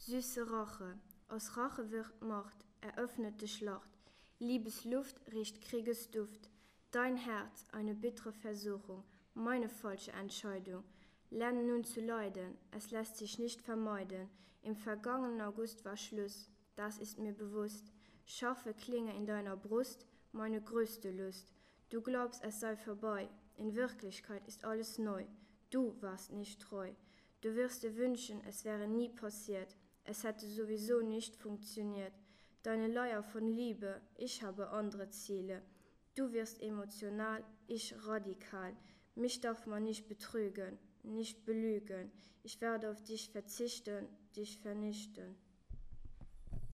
Süße Rache, aus Rache wird Macht, eröffnete Schlacht. Liebesluft riecht Kriegesduft. Dein Herz, eine bittere Versuchung, meine falsche Entscheidung. Lerne nun zu leiden, es lässt sich nicht vermeiden. Im vergangenen August war Schluss, das ist mir bewusst. Scharfe Klinge in deiner Brust, meine größte Lust. Du glaubst, es sei vorbei, in Wirklichkeit ist alles neu. Du warst nicht treu. Du wirst dir wünschen, es wäre nie passiert. Es hätte sowieso nicht funktioniert. Deine Leier von Liebe, ich habe andere Ziele. Du wirst emotional, ich radikal. Mich darf man nicht betrügen, nicht belügen. Ich werde auf dich verzichten, dich vernichten.